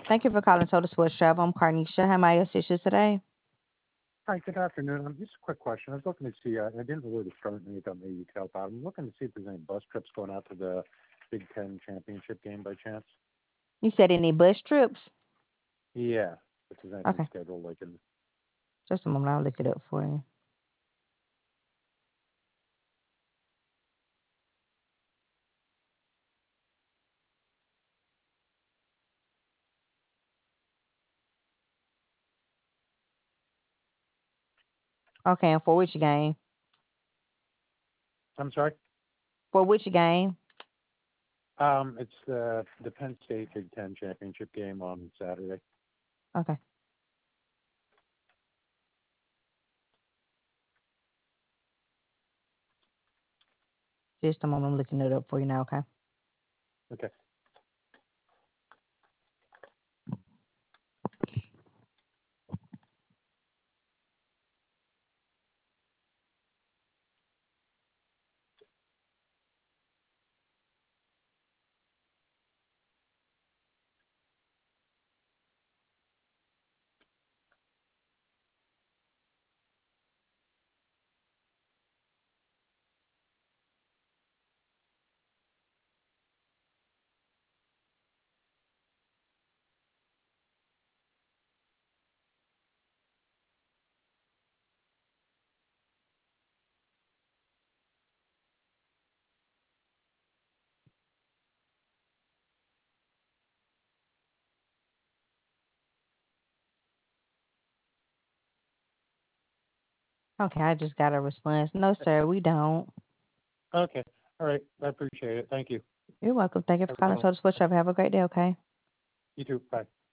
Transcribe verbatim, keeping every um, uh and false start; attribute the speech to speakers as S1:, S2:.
S1: Thank you for calling Total Sports Travel. I'm Carnisha. How may I assist you today?
S2: Hi, good afternoon. Um, Just a quick question. I was looking to see, uh, I didn't know where to start, and you thought maybe you could help out. I'm looking to see if there's any bus trips going out to the Big Ten championship game by chance.
S1: You said any bus trips?
S2: Yeah, if there's anything
S1: Okay,
S2: scheduled, like in,
S1: just a moment. I'll look it up for you. Okay, and for which game?
S2: I'm sorry?
S1: For which game?
S2: Um, it's the the Penn State Big Ten championship game on Saturday.
S1: Okay, just a moment. I'm looking it up for you now. Okay.
S2: Okay.
S1: Okay, I just got a response. No, sir, we don't.
S2: Okay. All right. I appreciate it. Thank you.
S1: You're welcome. Thank you for
S2: Have a good
S1: calling
S2: one.
S1: Total Sports Travel. Have a great day. Okay.
S2: You too. Bye.